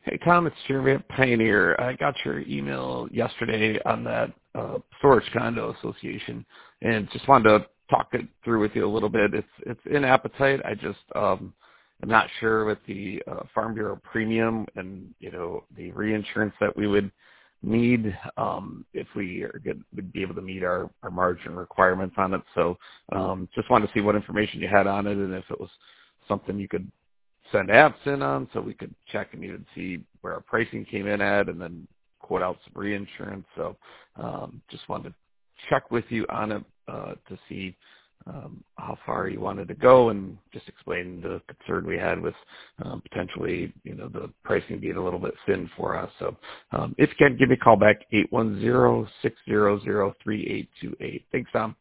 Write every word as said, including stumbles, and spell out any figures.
Hey, Tom, it's Jeremy at Pioneer. I got your email yesterday on that uh, storage condo association, and just wanted to talk it through with you a little bit. It's it's in appetite. I just um, am not sure with the uh, Farm Bureau premium and you know the reinsurance that we would need um, if we are good, would be able to meet our, our margin requirements on it. So um, just wanted to see what information you had on it and if it was something you could send apps in on so we could check and even see where our pricing came in at and then quote out some reinsurance. So um, just wanted to check with you on it uh, to see um, how far you wanted to go and just explain the concern we had with um, potentially, you know, the pricing being a little bit thin for us. So um, if you can, give me a call back, eight one zero, six zero zero, three eight two eight. Thanks, Tom.